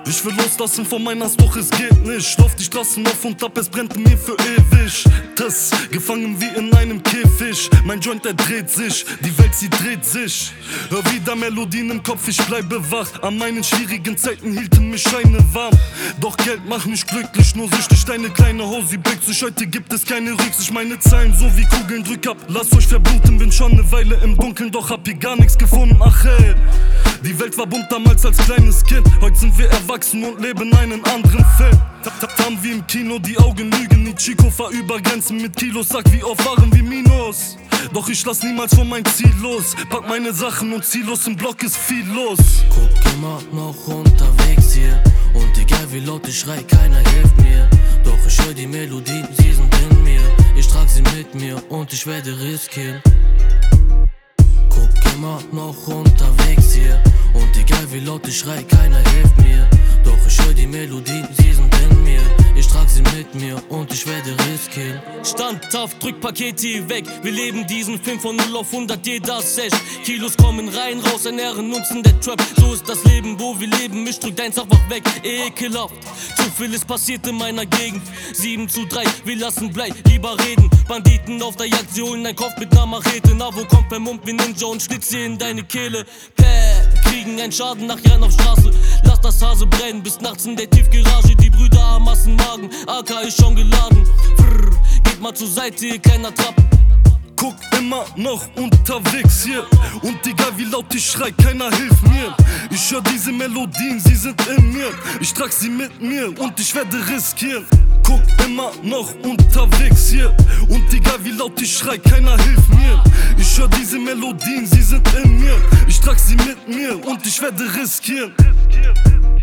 Ich will loslassen von meiner Hass, doch es geht nicht. Lauf die Straßen auf und ab, es brennt in mir für ewig. Das, gefangen wie in einem Käfig. Mein Joint, der dreht sich, die Welt, sie dreht sich. Hör wieder Melodien im Kopf, ich bleibe wach. An meinen schwierigen Zeiten hielten mich Scheine warm. Doch Geld macht mich glücklich, nur süchtig. Deine kleine Hose, sie blickt sich, heute gibt es keine Rücksicht. Meine Zeilen so wie Kugeln, drück ab, lasst euch verbluten. Bin schon ne Weile im Dunkeln, doch hab hier gar nichts gefunden. Ach ey, die Welt war bunt damals als kleines Kind. Heute sind wir erwachsen und leben einen anderen Film. Tam wie im Kino, die Augen lügen. Die Chico fahr über Grenzen mit Kilos. Sag, wie oft waren wir Minus? Doch ich lass niemals von mein Ziel los. Pack meine Sachen und zieh los, im Block ist viel los. Guck immer noch unterwegs hier. Und egal wie laut ich schrei, keiner hilft mir. Doch ich hör die Melodien, sie sind in mir. Ich trag sie mit mir und ich werde riskieren. Guck immer noch unterwegs hier. Und egal wie laut ich schrei, keiner hilft mir. Doch ich hör die Melodien, sie sind in mir. Ich trag sie mit mir und ich werde riskieren. Standhaft, drück Pakete weg. Wir leben diesen Film von 0 auf 100, jeder Sesh. Kilos kommen rein, raus, ernähren uns in der Trap. So ist das Leben, wo wir leben. Mich drückt eins einfach weg, ekelhaft. Zu viel ist passiert in meiner Gegend. 7:3, wir lassen Blei, lieber reden. Banditen auf der Jagd, sie holen dein Kopf mit ner Machete. Na, wo kommt vermummt wie Ninja und schlitzt sie in deine Kehle. Kriegen einen Schaden nach Jahren auf Straße. Lass das Hase brennen, bis nachts in der Tiefgarage. Die Brüder am Massenmagen, AK ist schon geladen. Geht mal zur Seite, ihr kleiner Trappen. Guck immer noch unterwegs hier. Und egal wie laut ich schrei, keiner hilft mir. Ich hör diese Melodien, sie sind in mir. Ich trag sie mit mir und ich werde riskieren. Guck immer noch unterwegs hier. Und egal wie laut ich schrei, keiner hilft mir. Ich hör diese Melodien, sie sind in mir. Ich trag sie mit mir und ich werde riskieren.